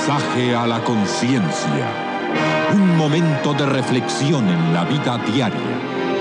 Mensaje a la conciencia. Un momento de reflexión en la vida diaria.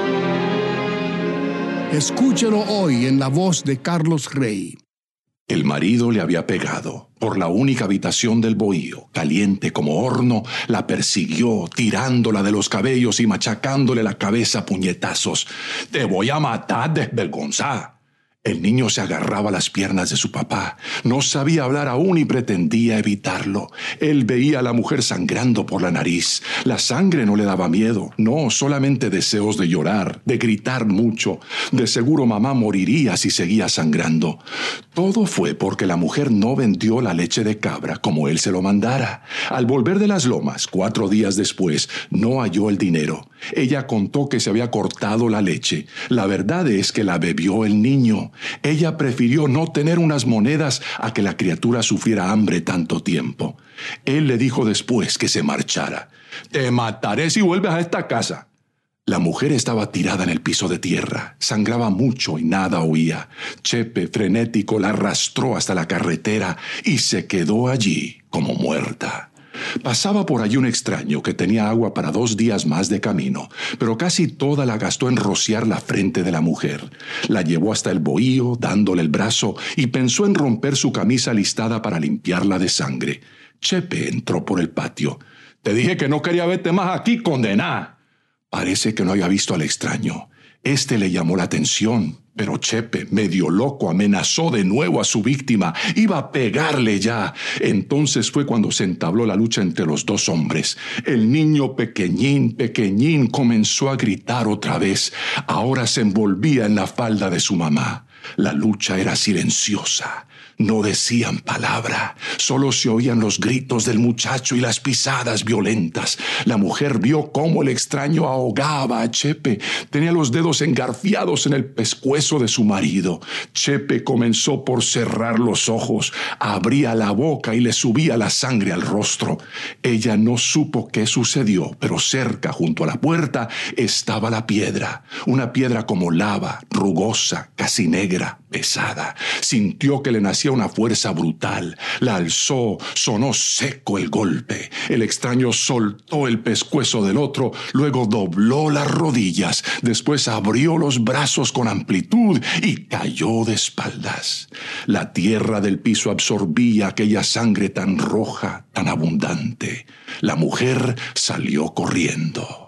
Escúchelo hoy en la voz de Carlos Rey. El marido le había pegado. Por la única habitación del bohío, caliente como horno, la persiguió, tirándola de los cabellos y machacándole la cabeza a puñetazos. «Te voy a matar, desvergonzada». El niño se agarraba a las piernas de su papá. No sabía hablar aún y pretendía evitarlo. Él veía a la mujer sangrando por la nariz. La sangre no le daba miedo. No, solamente deseos de llorar, de gritar mucho. De seguro mamá moriría si seguía sangrando. Todo fue porque la mujer no vendió la leche de cabra como él se lo mandara. Al volver de las lomas, 4 días después, no halló el dinero. Ella contó que se había cortado la leche. La verdad es que la bebió el niño. Ella prefirió no tener unas monedas a que la criatura sufriera hambre tanto tiempo. Él le dijo después que se marchara. «Te mataré si vuelves a esta casa». La mujer estaba tirada en el piso de tierra. Sangraba mucho y nada oía. Chepe, frenético, la arrastró hasta la carretera y se quedó allí como muerta. Pasaba por allí un extraño que tenía agua para 2 días más de camino, pero casi toda la gastó en rociar la frente de la mujer. La llevó hasta el bohío, dándole el brazo, y pensó en romper su camisa listada para limpiarla de sangre. Chepe entró por el patio. «Te dije que no quería verte más aquí, condenada». Parece que no había visto al extraño. Este le llamó la atención, pero Chepe, medio loco, amenazó de nuevo a su víctima. Iba a pegarle ya. Entonces fue cuando se entabló la lucha entre los 2 hombres. El niño pequeñín, pequeñín, comenzó a gritar otra vez. Ahora se envolvía en la falda de su mamá. La lucha era silenciosa. No decían palabra, solo se oían los gritos del muchacho y las pisadas violentas. La mujer vio cómo el extraño ahogaba a Chepe. Tenía los dedos engarfiados en el pescuezo de su marido. Chepe comenzó por cerrar los ojos, abría la boca y le subía la sangre al rostro. Ella no supo qué sucedió, pero cerca, junto a la puerta, estaba la piedra. Una piedra como lava, rugosa, casi negra, pesada. Sintió que le nacía una fuerza brutal. La alzó, sonó seco el golpe. El extraño soltó el pescuezo del otro, luego dobló las rodillas, después abrió los brazos con amplitud y cayó de espaldas. La tierra del piso absorbía aquella sangre tan roja, tan abundante. La mujer salió corriendo.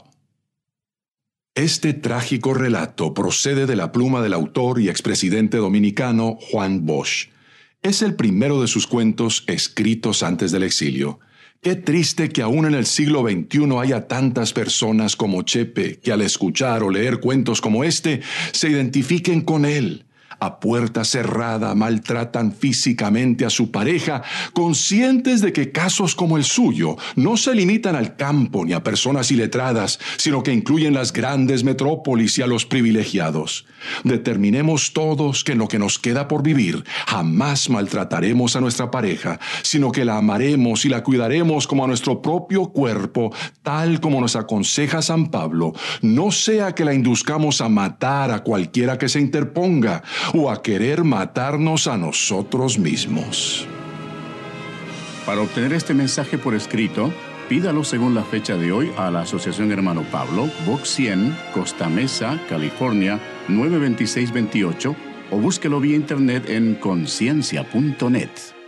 Este trágico relato procede de la pluma del autor y expresidente dominicano Juan Bosch. Es el primero de sus cuentos escritos antes del exilio. Qué triste que aún en el siglo XXI haya tantas personas como Chepe que al escuchar o leer cuentos como este se identifiquen con él. A puerta cerrada maltratan físicamente a su pareja, conscientes de que casos como el suyo no se limitan al campo ni a personas iletradas, sino que incluyen las grandes metrópolis y a los privilegiados. Determinemos todos que en lo que nos queda por vivir jamás maltrataremos a nuestra pareja, sino que la amaremos y la cuidaremos como a nuestro propio cuerpo, tal como nos aconseja San Pablo, no sea que la induzcamos a matar a cualquiera que se interponga, o a querer matarnos a nosotros mismos. Para obtener este mensaje por escrito, pídalo según la fecha de hoy a la Asociación Hermano Pablo, Box 100, Costa Mesa, California, 92628, o búsquelo vía internet en conciencia.net.